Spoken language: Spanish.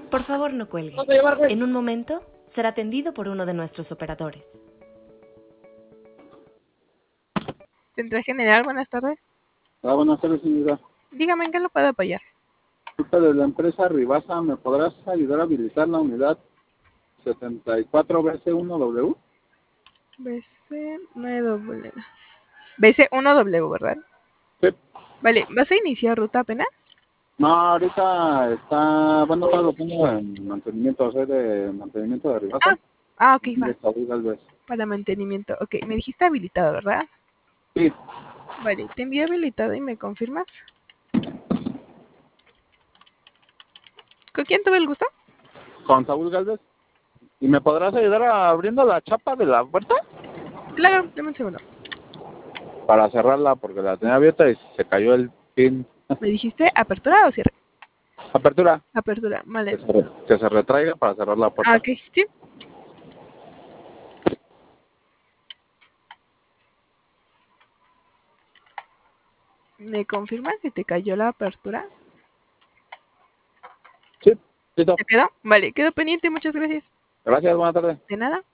Por favor, no cuelgue. En un momento será atendido por uno de nuestros operadores. Central General, buenas tardes. Buenas tardes, señora. Dígame, ¿en qué lo puedo apoyar? Disculpa, de la empresa Ribasa, ¿me podrás ayudar a habilitar la unidad 74BC1W? BC9W. BC1W, ¿verdad? Sí. Vale, ¿vas a iniciar ruta apenas? No, ahorita está, bueno, ahora lo pongo en mantenimiento, soy de mantenimiento de Ribasa. Ok, va. De Saúl Galvez. Para mantenimiento. Ok, me dijiste habilitado, ¿verdad? Sí. Vale, te envío habilitado y me confirmas. ¿Con quién tuve el gusto? Con Saúl Galvez. ¿Y me podrás ayudar abriendo la chapa de la puerta? Claro, dame un segundo. Para cerrarla, porque la tenía abierta y se cayó el pin. ¿Me dijiste apertura o cierre? Apertura. Apertura, vale. Que se retraiga para cerrar la puerta. Ok, sí. ¿Me confirmas si te cayó la apertura? Sí, listo. ¿Te quedó? Vale, quedo pendiente, muchas gracias. Gracias, buenas tardes. De nada.